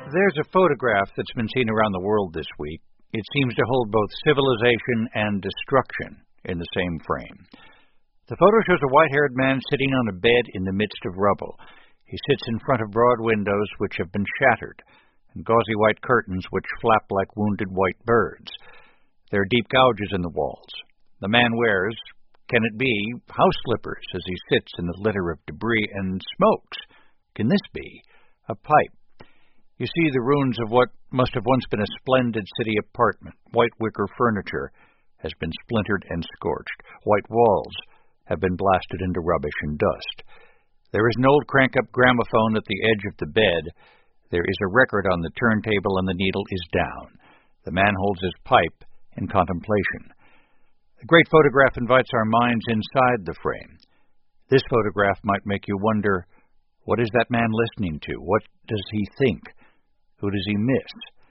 There's a photograph that's been seen around the world this week. It seems to hold both civilization and destruction in the same frame. The photo shows a white-haired man sitting on a bed in the midst of rubble. He sits in front of broad windows which have been shattered, and gauzy white curtains which flap like wounded white birds. There are deep gouges in the walls. The man wears, can it be, house slippers as he sits in the litter of debris and smokes. Can this be a pipe? You see the ruins of what must have once been a splendid city apartment. White wicker furniture has been splintered and scorched. White walls have been blasted into rubbish and dust. There is an old crank-up gramophone at the edge of the bed. There is a record on the turntable, and the needle is down. The man holds his pipe in contemplation. The great photograph invites our minds inside the frame. This photograph might make you wonder, what is that man listening to? What does he think? Who does he miss?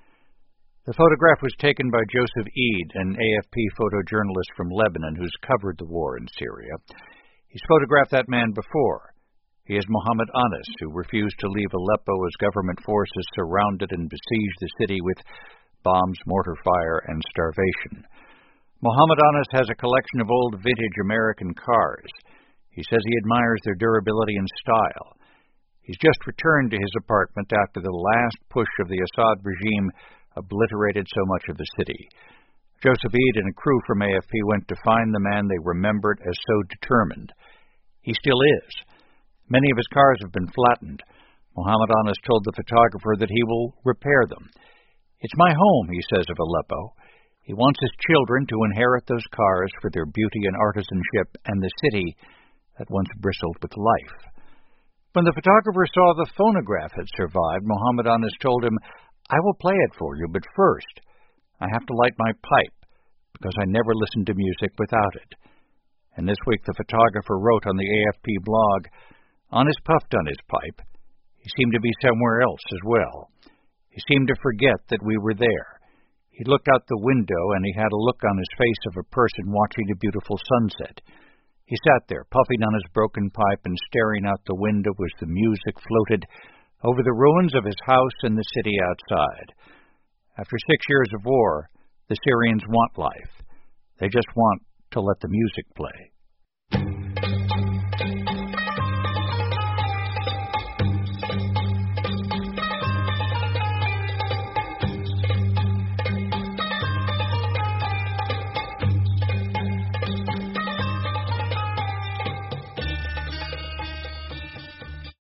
The photograph was taken by Joseph Eid, an AFP photojournalist from Lebanon who's covered the war in Syria. He's photographed that man before. He is Mohammed Anas, who refused to leave Aleppo as government forces surrounded and besieged the city with bombs, mortar fire, and starvation. Mohammed Anas has a collection of old vintage American cars. He says he admires their durability and style. He's just returned to his apartment after the last push of the Assad regime obliterated so much of the city. Joseph Eid and a crew from AFP went to find the man they remembered as so determined. He still is. Many of his cars have been flattened. Mohammed Anas told the photographer that he will repair them. It's my home, he says of Aleppo. He wants his children to inherit those cars for their beauty and artisanship and the city that once bristled with life. When the photographer saw the phonograph had survived, Mohammed Anas told him, I will play it for you, but first I have to light my pipe, because I never listened to music without it. And this week the photographer wrote on the AFP blog, Anas puffed on his pipe. He seemed to be somewhere else as well. He seemed to forget that we were there. He looked out the window, and he had a look on his face of a person watching a beautiful sunset. He sat there, puffing on his broken pipe and staring out the window as the music floated over the ruins of his house and the city outside. After 6 years of war, the Syrians want life. They just want to let the music play.